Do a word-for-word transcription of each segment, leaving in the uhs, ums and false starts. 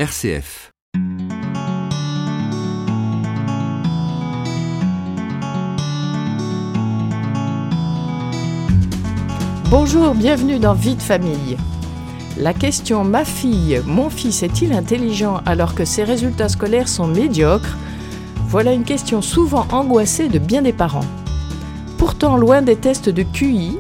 R C F. Bonjour, bienvenue dans Vie de famille. La question « Ma fille, mon fils est-il intelligent alors que ses résultats scolaires sont médiocres ?» Voilà une question souvent angoissée de bien des parents. Pourtant, loin des tests de Q I,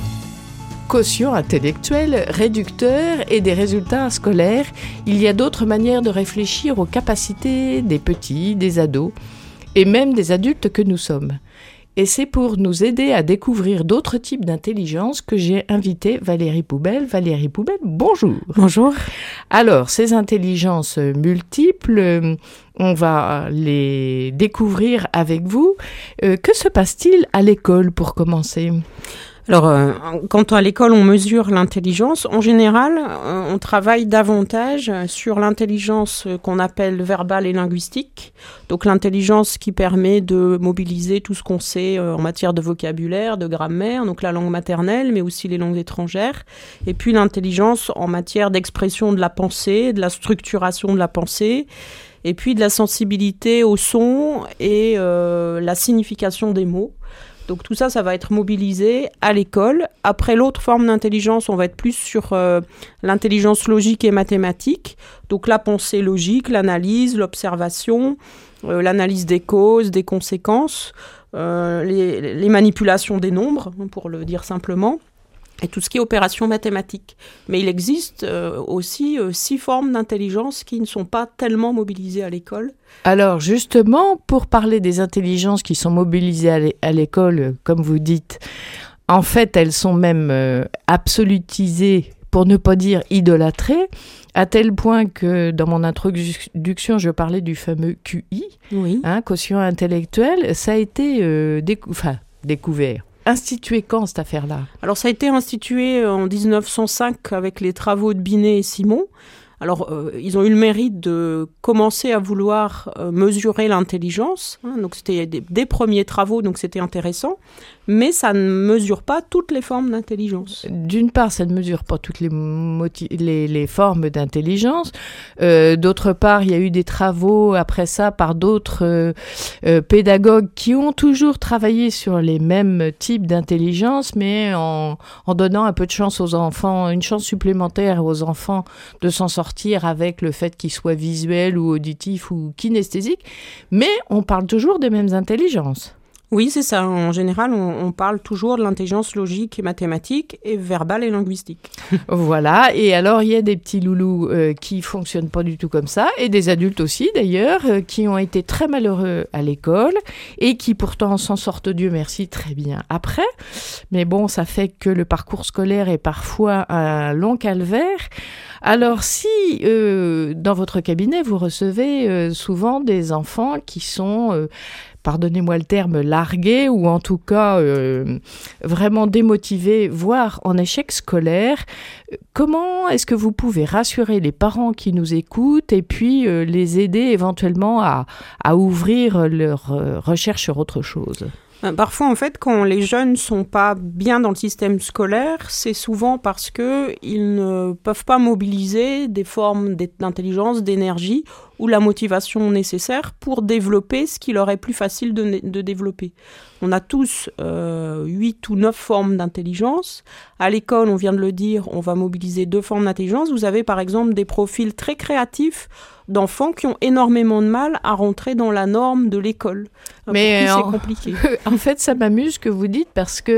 quotient intellectuel, réducteur et des résultats scolaires, il y a d'autres manières de réfléchir aux capacités des petits, des ados et même des adultes que nous sommes. Et c'est pour nous aider à découvrir d'autres types d'intelligence que j'ai invité Valérie Poubelle. Valérie Poubelle, bonjour. Bonjour. Alors, ces intelligences multiples, on va les découvrir avec vous. Euh, que se passe-t-il à l'école pour commencer ? Alors, euh, quand à l'école on mesure l'intelligence, en général, euh, on travaille davantage sur l'intelligence qu'on appelle verbale et linguistique. Donc, l'intelligence qui permet de mobiliser tout ce qu'on sait euh, en matière de vocabulaire, de grammaire, donc la langue maternelle, mais aussi les langues étrangères. Et puis, l'intelligence en matière d'expression de la pensée, de la structuration de la pensée, et puis de la sensibilité au son et euh, la signification des mots. Donc tout ça, ça va être mobilisé à l'école. Après, l'autre forme d'intelligence, on va être plus sur euh, l'intelligence logique et mathématique. Donc la pensée logique, l'analyse, l'observation, euh, l'analyse des causes, des conséquences, euh, les, les manipulations des nombres, pour le dire simplement, et tout ce qui est opération mathématique. Mais il existe euh, aussi euh, six formes d'intelligence qui ne sont pas tellement mobilisées à l'école. Alors justement, pour parler des intelligences qui sont mobilisées à, l'é- à l'école, comme vous dites, en fait, elles sont même euh, absolutisées, pour ne pas dire idolâtrées, à tel point que dans mon introduction, je parlais du fameux Q I, oui. hein, quotient intellectuel. Ça a été euh, décou- enfin, découvert. Institué quand, cette affaire-là ? Alors, ça a été institué en dix-neuf cent cinq avec les travaux de Binet et Simon. Alors, euh, ils ont eu le mérite de commencer à vouloir euh, mesurer l'intelligence. Hein, donc, c'était des, des premiers travaux, donc c'était intéressant. Mais ça ne mesure pas toutes les formes d'intelligence. D'une part, ça ne mesure pas toutes les, moti- les, les formes d'intelligence. Euh, d'autre part, il y a eu des travaux après ça par d'autres euh, euh, pédagogues qui ont toujours travaillé sur les mêmes types d'intelligence, mais en, en donnant un peu de chance aux enfants, une chance supplémentaire aux enfants de s'en sortir avec le fait qu'ils soient visuels ou auditifs ou kinesthésiques. Mais on parle toujours des mêmes intelligences. Oui, c'est ça. En général, on, on parle toujours de l'intelligence logique et mathématique et verbale et linguistique. Voilà. Et alors, il y a des petits loulous euh, qui fonctionnent pas du tout comme ça, et des adultes aussi, d'ailleurs, euh, qui ont été très malheureux à l'école et qui pourtant s'en sortent, Dieu merci, très bien après. Mais bon, ça fait que le parcours scolaire est parfois un long calvaire. Alors, si euh, dans votre cabinet, vous recevez euh, souvent des enfants qui sont... Euh, pardonnez-moi le terme, largués ou en tout cas euh, vraiment démotivés, voire en échec scolaire. Comment est-ce que vous pouvez rassurer les parents qui nous écoutent et puis euh, les aider éventuellement à, à ouvrir leur euh, recherche sur autre chose ? Parfois, en fait, quand les jeunes ne sont pas bien dans le système scolaire, c'est souvent parce qu'ils ne peuvent pas mobiliser des formes d'intelligence, d'énergie ou la motivation nécessaire pour développer ce qui leur est plus facile de, de développer. On a tous euh, huit ou neuf formes d'intelligence. À l'école, on vient de le dire, on va mobiliser deux formes d'intelligence. Vous avez par exemple des profils très créatifs d'enfants qui ont énormément de mal à rentrer dans la norme de l'école. Mais pour qui en... c'est compliqué. En fait, ça m'amuse que vous dites parce que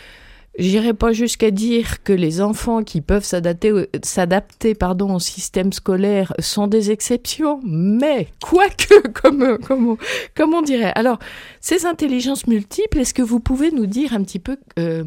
j'irai pas jusqu'à dire que les enfants qui peuvent s'adapter, s'adapter pardon, au système scolaire sont des exceptions, mais quoique, comme, comme, on, comme on dirait. Alors, ces intelligences multiples, est-ce que vous pouvez nous dire un petit peu euh,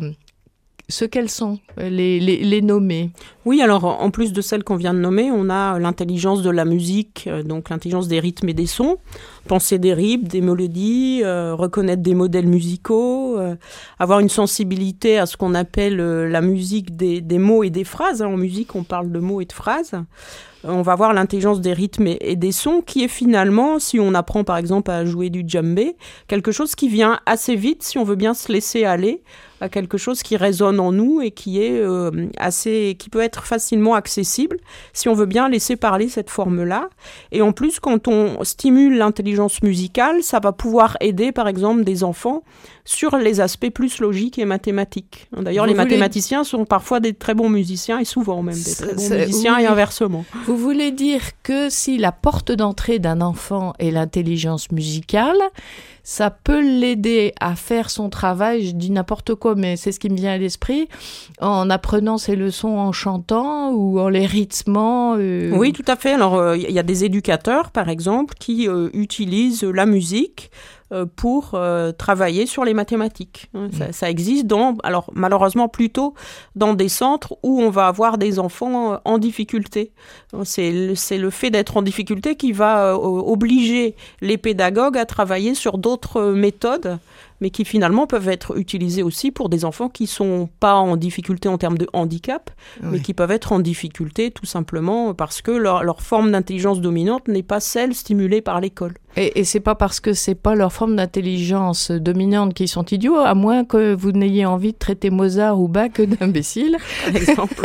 ce qu'elles sont, les, les, les nommer ? Oui, alors en plus de celles qu'on vient de nommer, on a l'intelligence de la musique, donc l'intelligence des rythmes et des sons, penser des rythmes, des mélodies, euh, reconnaître des modèles musicaux, euh, avoir une sensibilité à ce qu'on appelle euh, la musique des, des mots et des phrases. Hein, en musique, on parle de mots et de phrases. On va voir l'intelligence des rythmes et, et des sons qui est finalement, si on apprend par exemple à jouer du djembé, quelque chose qui vient assez vite si on veut bien se laisser aller à quelque chose qui résonne en nous et qui est euh, assez, qui peut être facilement accessible si on veut bien laisser parler cette forme-là. Et en plus, quand on stimule l'intelligence musicale, ça va pouvoir aider, par exemple, des enfants sur les aspects plus logiques et mathématiques. D'ailleurs, Vous les voulez... mathématiciens sont parfois des très bons musiciens et souvent même des très bons C'est... musiciens oui. et inversement. Vous voulez dire que si la porte d'entrée d'un enfant est l'intelligence musicale, ça peut l'aider à faire son travail, je dis n'importe quoi, mais c'est ce qui me vient à l'esprit, en apprenant ses leçons en chantant ou en les rythmant. Euh... Oui, tout à fait. Alors, il euh, y a des éducateurs, par exemple, qui euh, utilisent la musique pour euh, travailler sur les mathématiques. Mmh. Ça, ça existe dans, alors malheureusement plutôt dans des centres où on va avoir des enfants euh, en difficulté. C'est le, c'est le fait d'être en difficulté qui va euh, obliger les pédagogues à travailler sur d'autres méthodes, mais qui finalement peuvent être utilisées aussi pour des enfants qui ne sont pas en difficulté en termes de handicap, oui. mais qui peuvent être en difficulté tout simplement parce que leur, leur forme d'intelligence dominante n'est pas celle stimulée par l'école. Et, et c'est pas parce que c'est pas leur forme d'intelligence dominante qu'ils sont idiots, à moins que vous n'ayez envie de traiter Mozart ou Bach d'imbéciles, par exemple.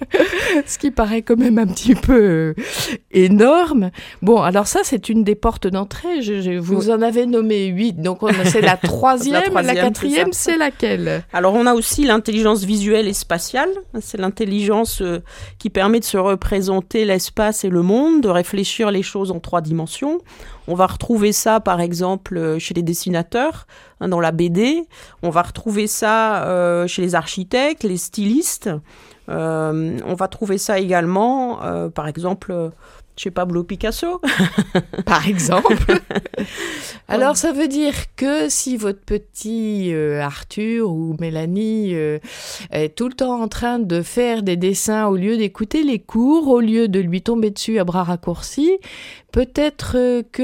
Ce qui paraît quand même un petit peu énorme. Bon, alors ça, c'est une des portes d'entrée. Je, je, vous oui. en avez nommé huit, donc on, c'est la troisième. la, troisième, la quatrième, c'est, c'est laquelle? Alors, on a aussi l'intelligence visuelle et spatiale. C'est l'intelligence euh, qui permet de se représenter l'espace et le monde, de réfléchir les choses en trois dimensions. On va retrouver ça, par exemple, chez les dessinateurs, hein, dans la B D. On va retrouver ça euh, chez les architectes, les stylistes. Euh, on va trouver ça également, euh, par exemple, euh, chez Pablo Picasso. Par exemple. Alors, ça veut dire que si votre petit euh, Arthur ou Mélanie euh, est tout le temps en train de faire des dessins au lieu d'écouter les cours, au lieu de lui tomber dessus à bras raccourcis, peut-être que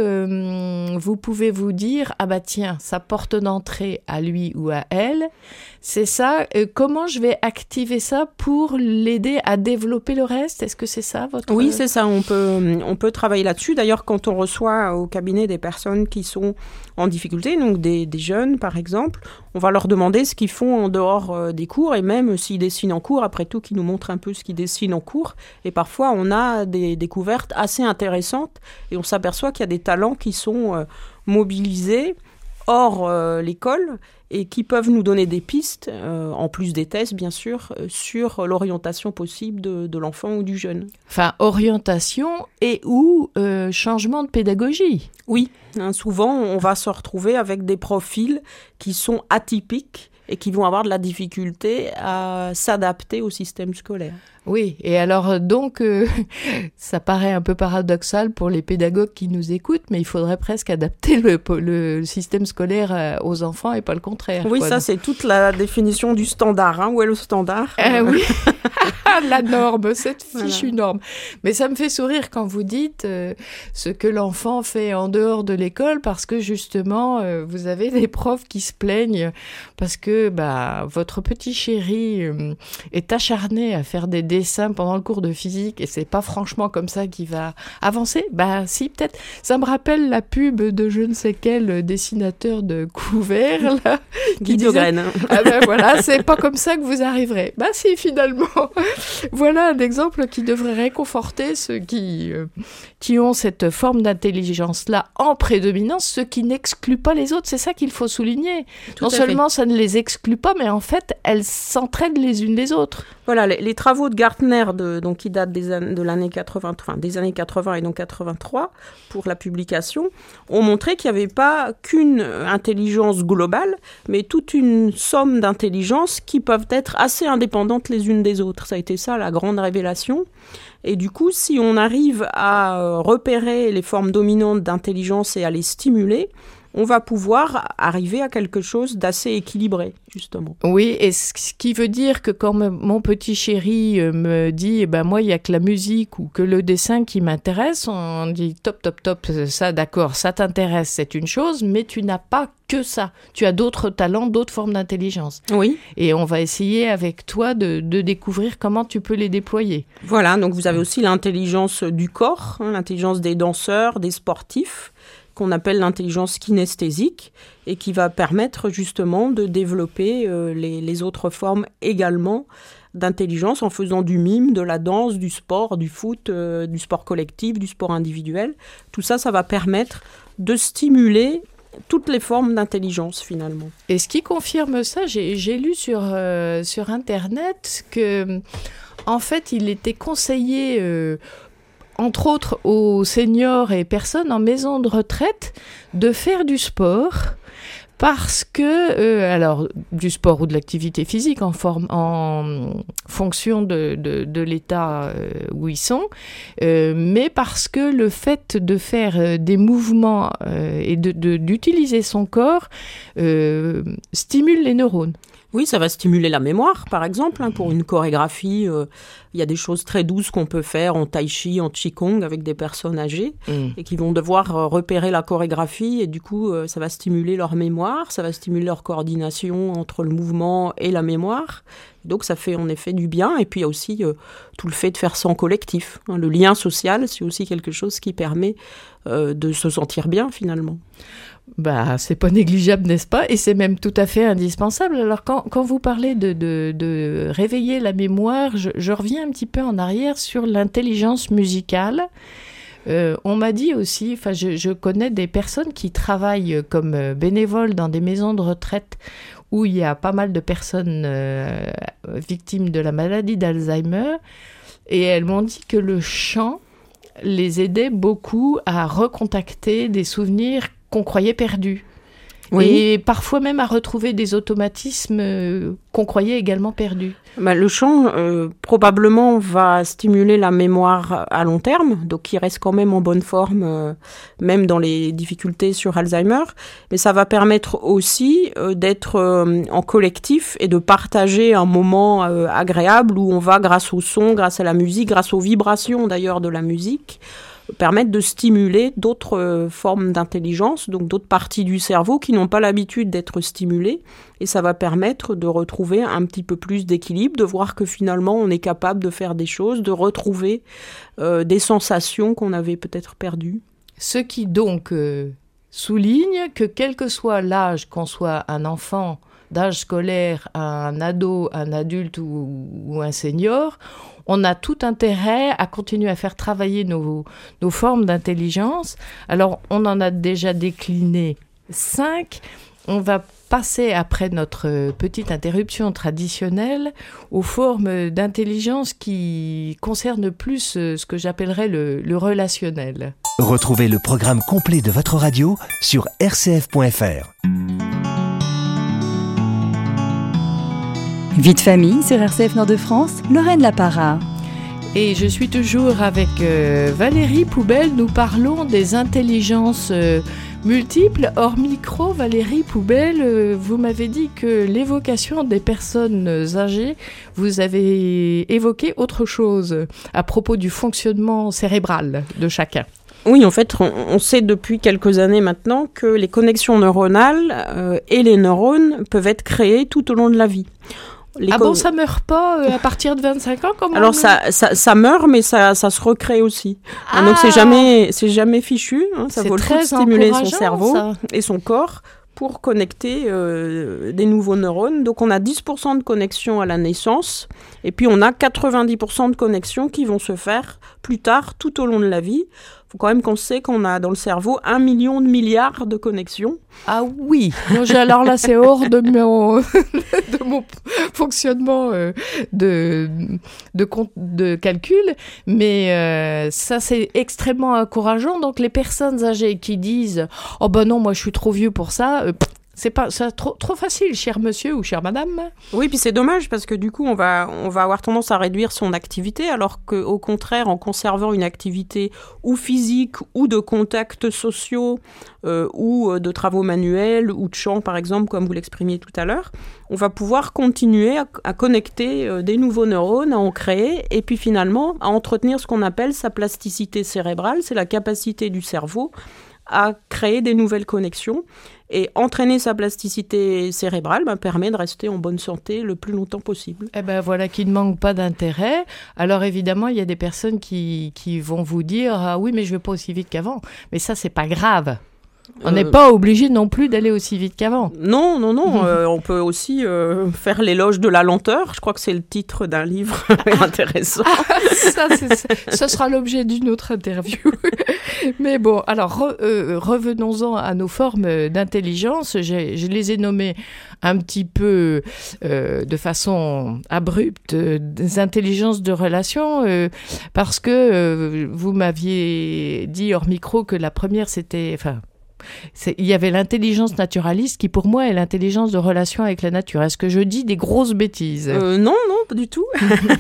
euh, vous pouvez vous dire « Ah bah tiens, sa porte d'entrée à lui ou à elle, c'est ça. Euh, comment je vais activer ça pour l'aider à développer le reste ?» Est-ce que c'est ça votre... Oui, c'est ça. On peut, on peut travailler là-dessus. D'ailleurs, quand on reçoit au cabinet des personnes qui sont en difficulté, donc des, des jeunes par exemple, on va leur demander ce qu'ils font en dehors euh, des cours et même s'ils dessinent en cours, après tout, qu'ils nous montrent un peu ce qu'ils dessinent en cours. Et parfois, on a des découvertes assez intéressantes et on s'aperçoit qu'il y a des talents qui sont euh, mobilisés hors euh, l'école et qui peuvent nous donner des pistes, euh, en plus des tests bien sûr, euh, sur l'orientation possible de, de l'enfant ou du jeune. Enfin, orientation et ou euh, changement de pédagogie. Oui, hein, souvent on va se retrouver avec des profils qui sont atypiques et qui vont avoir de la difficulté à s'adapter au système scolaire. Oui, et alors donc, euh, ça paraît un peu paradoxal pour les pédagogues qui nous écoutent, mais il faudrait presque adapter le, le système scolaire aux enfants et pas le contraire. Oui, quoi. ça c'est toute la définition du standard. Hein. Où est le standard ? euh, Oui, la norme, cette fichue voilà. norme. Mais ça me fait sourire quand vous dites euh, ce que l'enfant fait en dehors de l'école, parce que justement, euh, vous avez des profs qui se plaignent parce que bah, votre petit chéri euh, est acharné à faire des dessin pendant le cours de physique et c'est pas franchement comme ça qu'il va avancer. Bah si, peut-être. Ça me rappelle la pub de je ne sais quel dessinateur de couverts là, qui disait ah ben voilà, c'est pas comme ça que vous arriverez. Bah si, finalement. Voilà un exemple qui devrait réconforter ceux qui euh, qui ont cette forme d'intelligence là en prédominance, ce qui n'exclut pas les autres. C'est ça qu'il faut souligner. Tout non seulement fait. Ça ne les exclut pas, mais en fait elles s'entraident les unes les autres. Voilà, les, les travaux de Gartner, de, donc, qui datent des, an- de l'année quatre-vingts, enfin, des années quatre-vingts et donc quatre-vingt-trois, pour la publication, ont montré qu'il n'y avait pas qu'une intelligence globale, mais toute une somme d'intelligences qui peuvent être assez indépendantes les unes des autres. Ça a été ça, la grande révélation. Et du coup, si on arrive à repérer les formes dominantes d'intelligence et à les stimuler, on va pouvoir arriver à quelque chose d'assez équilibré, justement. Oui, et ce qui veut dire que quand me, mon petit chéri me dit eh « ben moi, il n'y a que la musique ou que le dessin qui m'intéresse », on dit « top, top, top, ça, d'accord, ça t'intéresse, c'est une chose, mais tu n'as pas que ça. Tu as d'autres talents, d'autres formes d'intelligence. » Oui. Et on va essayer avec toi de, de découvrir comment tu peux les déployer. Voilà, donc vous avez aussi l'intelligence du corps, hein, l'intelligence des danseurs, des sportifs, qu'on appelle l'intelligence kinesthésique et qui va permettre justement de développer euh, les, les autres formes également d'intelligence en faisant du mime, de la danse, du sport, du foot, euh, du sport collectif, du sport individuel. Tout ça, ça va permettre de stimuler toutes les formes d'intelligence finalement. Et ce qui confirme ça, j'ai, j'ai lu sur, euh, sur Internet que, en fait, il était conseillé, euh, entre autres aux seniors et personnes en maison de retraite, de faire du sport. Parce que, euh, alors, du sport ou de l'activité physique en, forme, en fonction de, de, de l'état euh, où ils sont, euh, mais parce que le fait de faire euh, des mouvements euh, et de, de, d'utiliser son corps euh, stimule les neurones. Oui, ça va stimuler la mémoire, par exemple. Hein, pour une chorégraphie, euh, il y a des choses très douces qu'on peut faire en tai chi, en qigong avec des personnes âgées mmh. et qui vont devoir euh, repérer la chorégraphie et du coup, euh, ça va stimuler leur mémoire, ça va stimuler leur coordination entre le mouvement et la mémoire. Donc, ça fait en effet du bien. Et puis, il y a aussi euh, tout le fait de faire ça en collectif. Hein. Le lien social, c'est aussi quelque chose qui permet euh, de se sentir bien, finalement. Bah, c'est pas négligeable, n'est-ce pas? Et c'est même tout à fait indispensable. Alors, quand, quand vous parlez de, de, de réveiller la mémoire, je, je reviens un petit peu en arrière sur l'intelligence musicale. Euh, on m'a dit aussi, enfin, je, je connais des personnes qui travaillent comme bénévoles dans des maisons de retraite où il y a pas mal de personnes euh, victimes de la maladie d'Alzheimer. Et elles m'ont dit que le chant les aidait beaucoup à recontacter des souvenirs qu'on croyait perdus. Oui. Et parfois même à retrouver des automatismes euh, qu'on croyait également perdus. Bah, le chant, euh, probablement, va stimuler la mémoire à long terme, donc qui reste quand même en bonne forme, euh, même dans les difficultés sur Alzheimer. Mais ça va permettre aussi euh, d'être euh, en collectif et de partager un moment euh, agréable où on va, grâce au son, grâce à la musique, grâce aux vibrations d'ailleurs de la musique, permettre de stimuler d'autres euh, formes d'intelligence, donc d'autres parties du cerveau qui n'ont pas l'habitude d'être stimulées. Et ça va permettre de retrouver un petit peu plus d'équilibre, de voir que finalement on est capable de faire des choses, de retrouver euh, des sensations qu'on avait peut-être perdues. Ce qui donc euh, souligne que quel que soit l'âge, qu'on soit un enfant d'âge scolaire, un ado, un adulte ou, ou un senior, on a tout intérêt à continuer à faire travailler nos, nos formes d'intelligence. Alors, on en a déjà décliné cinq. On va passer, après notre petite interruption traditionnelle, aux formes d'intelligence qui concernent plus ce que j'appellerais le, le relationnel. Retrouvez le programme complet de votre radio sur r c f point f r. Vie de famille sur R C F Nord-de-France, Lorraine Laparra. Et je suis toujours avec euh, Valérie Poubelle. Nous parlons des intelligences euh, multiples. Hors micro, Valérie Poubelle, euh, vous m'avez dit que l'évocation des personnes âgées, vous avez évoqué autre chose à propos du fonctionnement cérébral de chacun. Oui, en fait, on, on sait depuis quelques années maintenant que les connexions neuronales euh, et les neurones peuvent être créées tout au long de la vie. Les ah co- bon, ça meurt pas euh, à partir de vingt-cinq ans comme Alors ça, ça, ça meurt, mais ça, ça se recrée aussi. Ah. Donc c'est jamais, c'est jamais fichu. Hein, ça vaut le coup de stimuler son cerveau ça. Et son corps pour connecter euh, des nouveaux neurones. Donc on a dix pour cent de connexions à la naissance, et puis on a quatre-vingt-dix pour cent de connexions qui vont se faire plus tard, tout au long de la vie. Il faut quand même qu'on sait qu'on a dans le cerveau un million de milliards de connexions. Ah oui, alors là c'est hors de mon, de mon fonctionnement euh, de, de, de calcul, mais euh, ça c'est extrêmement encourageant. Donc les personnes âgées qui disent « Oh ben non, moi je suis trop vieux pour ça euh, », c'est pas c'est trop, trop facile, cher monsieur ou chère madame. Oui, puis c'est dommage parce que du coup, on va, on va avoir tendance à réduire son activité, alors qu'au contraire, en conservant une activité ou physique ou de contacts sociaux euh, ou de travaux manuels ou de chant, par exemple, comme vous l'exprimiez tout à l'heure, on va pouvoir continuer à, à connecter euh, des nouveaux neurones, à en créer et puis finalement à entretenir ce qu'on appelle sa plasticité cérébrale, c'est la capacité du cerveau à créer des nouvelles connexions. Et entraîner sa plasticité cérébrale ben, permet de rester en bonne santé le plus longtemps possible. Eh ben voilà, qui ne manque pas d'intérêt. Alors évidemment, il y a des personnes qui, qui vont vous dire « Ah oui, mais je ne vais pas aussi vite qu'avant ». Mais ça, c'est pas grave. On n'est euh, pas obligé non plus d'aller aussi vite qu'avant. Non, non, non. Mmh. Euh, on peut aussi euh, faire l'éloge de la lenteur. Je crois que c'est le titre d'un livre intéressant. Ah, ça, c'est, ça, ça sera l'objet d'une autre interview. Mais bon, alors re, euh, revenons-en à nos formes d'intelligence. J'ai, je les ai nommées un petit peu euh, de façon abrupte, euh, des intelligences de relation, euh, parce que euh, vous m'aviez dit hors micro que la première, c'était... Enfin, C'est, il y avait l'intelligence naturaliste qui, pour moi, est l'intelligence de relation avec la nature. Est-ce que je dis des grosses bêtises ? euh, Non, non, pas du tout.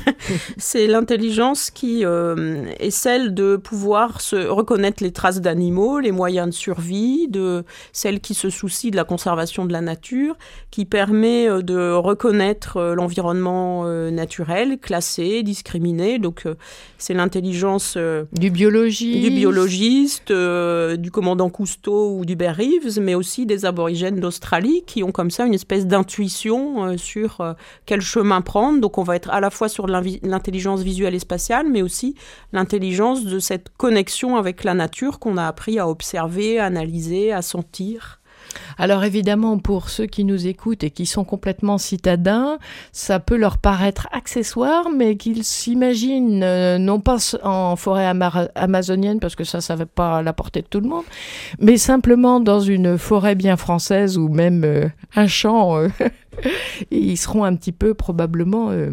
C'est l'intelligence qui euh, est celle de pouvoir se reconnaître les traces d'animaux, les moyens de survie, de celle qui se soucie de la conservation de la nature, qui permet euh, de reconnaître euh, l'environnement euh, naturel, classé, discriminé. Donc, euh, c'est l'intelligence euh, du biologiste, du, biologiste, euh, du commandant Cousteau ou d'Hubert Reeves, mais aussi des aborigènes d'Australie qui ont comme ça une espèce d'intuition euh, sur euh, quel chemin prendre. Donc on va être à la fois sur l'intelligence visuelle et spatiale, mais aussi l'intelligence de cette connexion avec la nature qu'on a appris à observer, à analyser, à sentir. Alors évidemment, pour ceux qui nous écoutent et qui sont complètement citadins, ça peut leur paraître accessoire, mais qu'ils s'imaginent euh, non pas en forêt ama- amazonienne, parce que ça, ça ne va pas à la portée de tout le monde, mais simplement dans une forêt bien française ou même euh, un champ. Euh, et ils seront un petit peu probablement... Euh,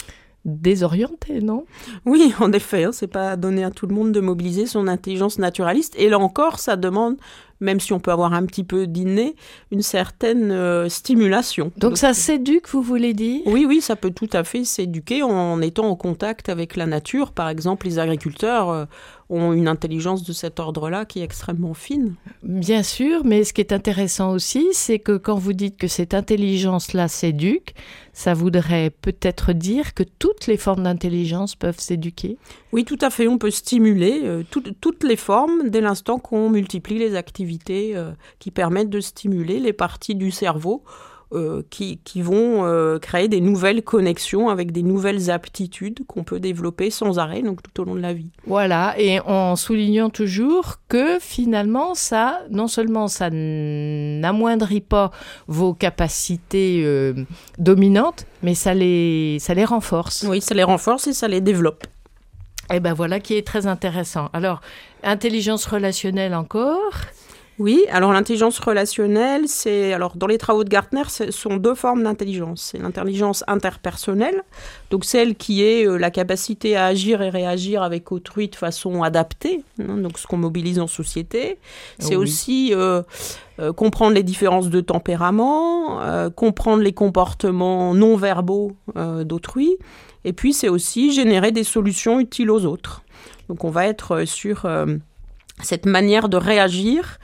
désorienté, non ? Oui, en effet, hein, c'est pas donné à tout le monde de mobiliser son intelligence naturaliste. Et là encore, ça demande, même si on peut avoir un petit peu d'inné, une certaine euh, stimulation. Donc, Donc ça s'éduque, vous voulez dire ? Oui, oui, ça peut tout à fait s'éduquer en étant en contact avec la nature. Par exemple, les agriculteurs euh, ont une intelligence de cet ordre-là qui est extrêmement fine. Bien sûr, mais ce qui est intéressant aussi, c'est que quand vous dites que cette intelligence-là s'éduque, ça voudrait peut-être dire que toutes les formes d'intelligence peuvent s'éduquer ? Oui, tout à fait. On peut stimuler euh, tout, toutes les formes dès l'instant qu'on multiplie les activités euh, qui permettent de stimuler les parties du cerveau euh, qui, qui vont euh, créer des nouvelles connexions avec des nouvelles aptitudes qu'on peut développer sans arrêt, donc tout au long de la vie. Voilà, et en soulignant toujours que finalement, ça, non seulement ça n'amoindrit pas vos capacités euh, dominantes, mais ça les, ça les renforce. Oui, ça les renforce et ça les développe. Et ben voilà qui est très intéressant. Alors, intelligence relationnelle encore. Oui, alors l'intelligence relationnelle, c'est alors dans les travaux de Gartner, ce sont deux formes d'intelligence. C'est l'intelligence interpersonnelle, donc celle qui est euh, la capacité à agir et réagir avec autrui de façon adaptée, hein, donc ce qu'on mobilise en société. C'est oui. aussi euh, euh, comprendre les différences de tempérament, euh, comprendre les comportements non verbaux euh, d'autrui. Et puis, c'est aussi générer des solutions utiles aux autres. Donc, on va être sur euh, cette manière de réagir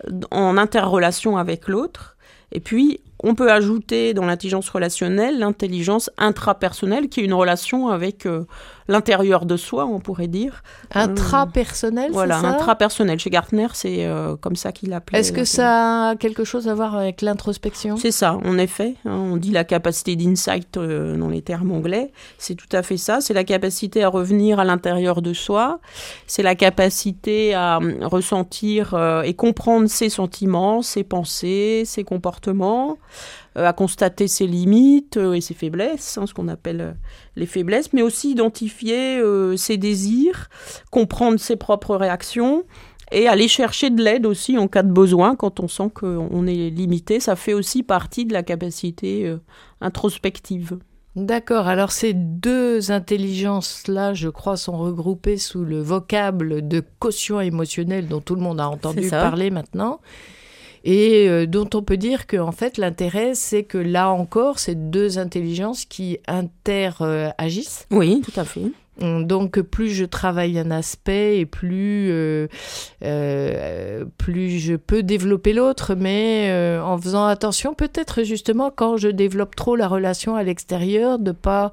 en interrelation avec l'autre. Et puis, on peut ajouter dans l'intelligence relationnelle l'intelligence intrapersonnelle, qui est une relation avec euh, l'intérieur de soi, on pourrait dire. Intrapersonnel, euh, voilà, c'est ça ? Voilà, intrapersonnel. Chez Gartner, c'est euh, comme ça qu'il l'appelait. Est-ce que ça a quelque chose à voir avec l'introspection ? C'est ça, en effet. Hein, on dit la capacité d'insight euh, dans les termes anglais. C'est tout à fait ça. C'est la capacité à revenir à l'intérieur de soi. C'est la capacité à euh, ressentir euh, et comprendre ses sentiments, ses pensées, ses comportements. Euh, à constater ses limites euh, et ses faiblesses, hein, ce qu'on appelle euh, les faiblesses, mais aussi identifier euh, ses désirs, comprendre ses propres réactions et aller chercher de l'aide aussi en cas de besoin quand on sent qu'on est limité. Ça fait aussi partie de la capacité euh, introspective. D'accord, alors ces deux intelligences-là, je crois, sont regroupées sous le vocable de quotient émotionnel dont tout le monde a entendu parler maintenant. Et euh, dont on peut dire qu'en fait, l'intérêt, c'est que là encore, c'est deux intelligences qui interagissent. Euh, oui, tout à fait. Donc, plus je travaille un aspect et plus, euh, euh, plus je peux développer l'autre, mais euh, en faisant attention, peut-être justement, quand je développe trop la relation à l'extérieur, de ne pas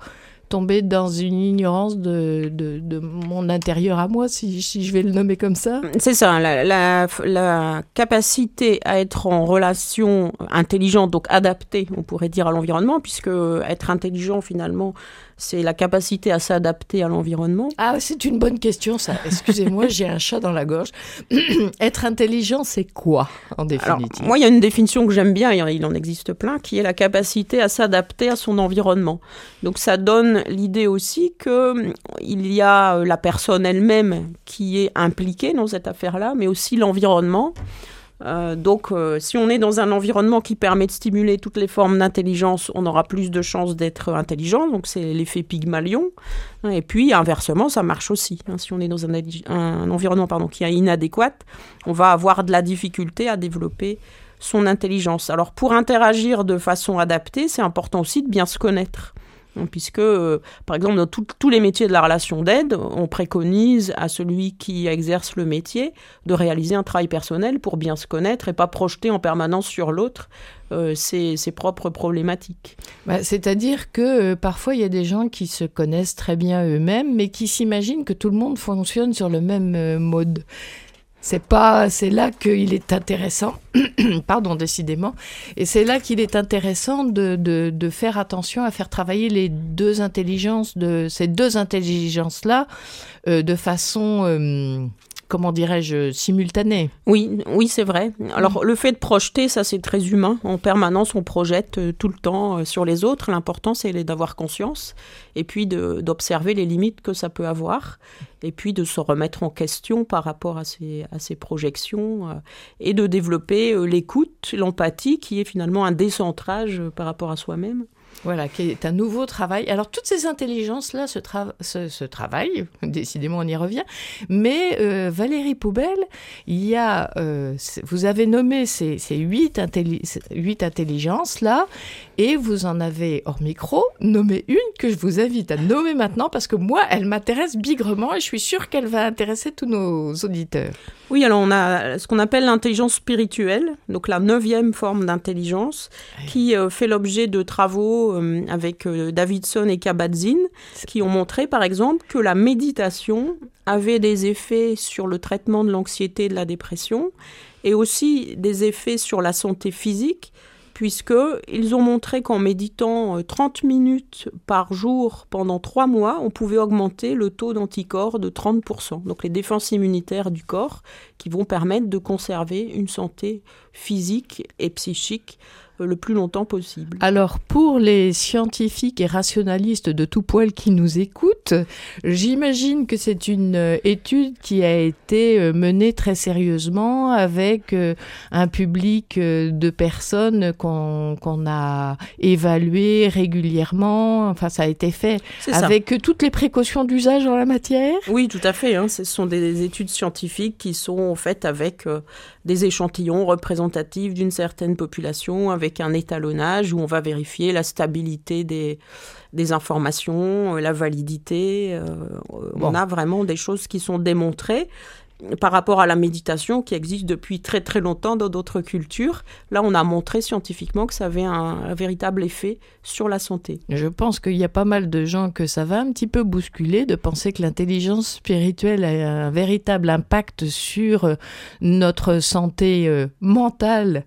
tomber dans une ignorance de, de, de mon intérieur à moi, si, si je vais le nommer comme ça. C'est ça, la, la, la capacité à être en relation intelligente, donc adaptée, on pourrait dire, à l'environnement, puisque être intelligent, finalement, c'est la capacité à s'adapter à l'environnement. Ah, c'est une bonne question, ça. Excusez-moi, j'ai un chat dans la gorge. Être intelligent, c'est quoi, en définitive? Alors, moi, il y a une définition que j'aime bien, il en existe plein, qui est la capacité à s'adapter à son environnement. Donc, ça donne l'idée aussi qu'il y a la personne elle-même qui est impliquée dans cette affaire-là, mais aussi l'environnement. Euh, donc, euh, si on est dans un environnement qui permet de stimuler toutes les formes d'intelligence, on aura plus de chances d'être intelligent. Donc, c'est l'effet Pygmalion. Et puis, inversement, ça marche aussi. Hein, si on est dans un, un environnement pardon, qui est inadéquat, on va avoir de la difficulté à développer son intelligence. Alors, pour interagir de façon adaptée, c'est important aussi de bien se connaître. Puisque, euh, par exemple, dans tout, tous les métiers de la relation d'aide, on préconise à celui qui exerce le métier de réaliser un travail personnel pour bien se connaître et pas projeter en permanence sur l'autre euh, ses, ses propres problématiques. Bah, c'est-à-dire que euh, parfois, il y a des gens qui se connaissent très bien eux-mêmes, mais qui s'imaginent que tout le monde fonctionne sur le même euh, mode. C'est pas, c'est là qu'il est intéressant, pardon, décidément, et c'est là qu'il est intéressant de, de, de faire attention à faire travailler les deux intelligences, de ces deux intelligences-là, euh, de façon, euh, comment dirais-je, simultanée. Oui, oui, c'est vrai. Alors, mmh. le fait de projeter, ça, c'est très humain. En permanence, on projette euh, tout le temps euh, sur les autres. L'important, c'est d'avoir conscience et puis de, d'observer les limites que ça peut avoir. Et puis de se remettre en question par rapport à ces, à ces projections euh, et de développer euh, l'écoute, l'empathie, qui est finalement un décentrage euh, par rapport à soi-même. Voilà, qui est un nouveau travail. Alors, toutes ces intelligences-là se, tra- se, se travaillent, décidément, on y revient. Mais euh, Valérie Poubelle, il y a, euh, vous avez nommé ces, ces huit, intelli- huit intelligences-là, et vous en avez, hors micro, nommé une que je vous invite à nommer maintenant, parce que moi, elle m'intéresse bigrement, et je suis sûre qu'elle va intéresser tous nos auditeurs. Oui, alors on a ce qu'on appelle l'intelligence spirituelle, donc la neuvième forme d'intelligence, oui. qui euh, fait l'objet de travaux euh, avec euh, Davidson et Kabat-Zinn, qui ont montré par exemple que la méditation avait des effets sur le traitement de l'anxiété et de la dépression, et aussi des effets sur la santé physique, puisqu'ils ont montré qu'en méditant trente minutes par jour pendant trois mois, on pouvait augmenter le taux d'anticorps de trente pour cent. Donc les défenses immunitaires du corps qui vont permettre de conserver une santé physique et psychique le plus longtemps possible. Alors, pour les scientifiques et rationalistes de tout poil qui nous écoutent, j'imagine que c'est une étude qui a été menée très sérieusement avec un public de personnes qu'on, qu'on a évaluées régulièrement. Enfin, ça a été fait c'est avec ça. Toutes les précautions d'usage en la matière. Oui, tout à fait. Hein. Ce sont des études scientifiques qui sont faites avec euh, des échantillons représentatifs d'une certaine population, avec un étalonnage où on va vérifier la stabilité des, des informations, la validité. Euh, bon. On a vraiment des choses qui sont démontrées par rapport à la méditation qui existe depuis très très longtemps dans d'autres cultures. Là, on a montré scientifiquement que ça avait un, un véritable effet sur la santé. Je pense qu'il y a pas mal de gens que ça va un petit peu bousculer de penser que l'intelligence spirituelle a un véritable impact sur notre santé euh, mentale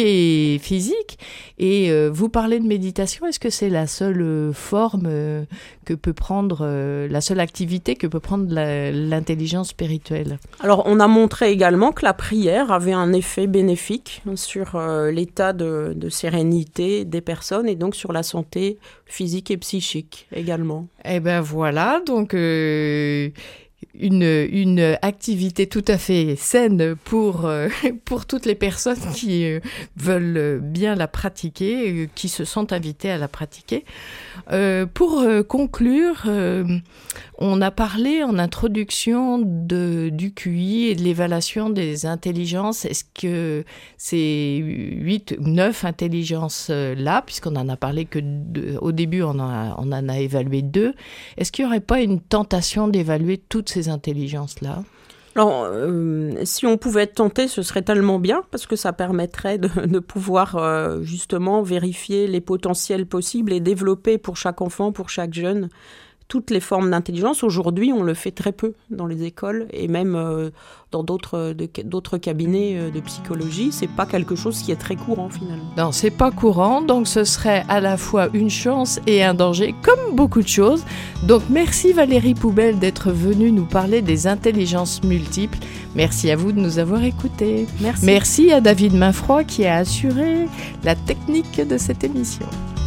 et physique. Et euh, vous parlez de méditation, est-ce que c'est la seule euh, forme euh, que peut prendre, euh, la seule activité que peut prendre la, l'intelligence spirituelle? Alors, on a montré également que la prière avait un effet bénéfique sur euh, l'état de, de sérénité des personnes et donc sur la santé physique et psychique également. Eh ben voilà, donc... Euh Une, une activité tout à fait saine pour, euh, pour toutes les personnes qui euh, veulent bien la pratiquer, euh, qui se sentent invitées à la pratiquer. Euh, pour euh, conclure, euh, on a parlé en introduction de, du Q I et de l'évaluation des intelligences. Est-ce que ces huit ou neuf intelligences-là, puisqu'on en a parlé que de, au début, on en a, on en a évalué deux, est-ce qu'il n'y aurait pas une tentation d'évaluer toutes ces intelligences-là? Alors, euh, si on pouvait être tenté, ce serait tellement bien, parce que ça permettrait de, de pouvoir euh, justement vérifier les potentiels possibles et développer pour chaque enfant, pour chaque jeune, toutes les formes d'intelligence. Aujourd'hui, on le fait très peu dans les écoles et même euh, dans d'autres, de, d'autres cabinets euh, de psychologie. C'est pas quelque chose qui est très courant finalement. Non, c'est pas courant, donc ce serait à la fois une chance et un danger, comme beaucoup de choses. Donc merci Valérie Poubelle d'être venue nous parler des intelligences multiples. Merci à vous de nous avoir écoutés. Merci. Merci à David Mainfroy qui a assuré la technique de cette émission.